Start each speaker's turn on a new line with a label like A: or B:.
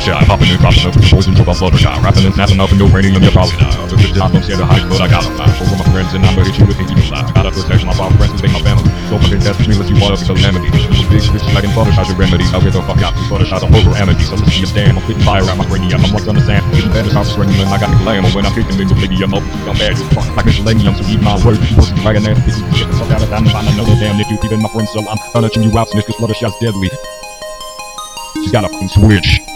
A: Fluttershy, popping and dropping up with the boys and about Fluttershy, rapping and snapping up and no raining on your probably die. I took the job, I'm scared of heights, but I gotta fly. Over my friends and I'ma hit you with the evil lie. Gotta protect my power friends and make my family. So fucking test me, let you all up to calamity. Big bitches like in Fluttershy's your remedy. I'll get the fuck out, these Fluttershy's a horror amity. So listen to your stand, I'm spitting fire out my cranium. I'm once understand, getting better, start swinging, and I got the glam. When I'm kicking in the lady, I'm open, I'm bad, you're fucking like miscellaneum. So eat my words, you wasn't dragging ass, bitch, you get the fuck out of time and find another damn nigga, even my friends, so I'm punching you out, snitch, cause Fluttershy's deadly. She's got a fucking switch.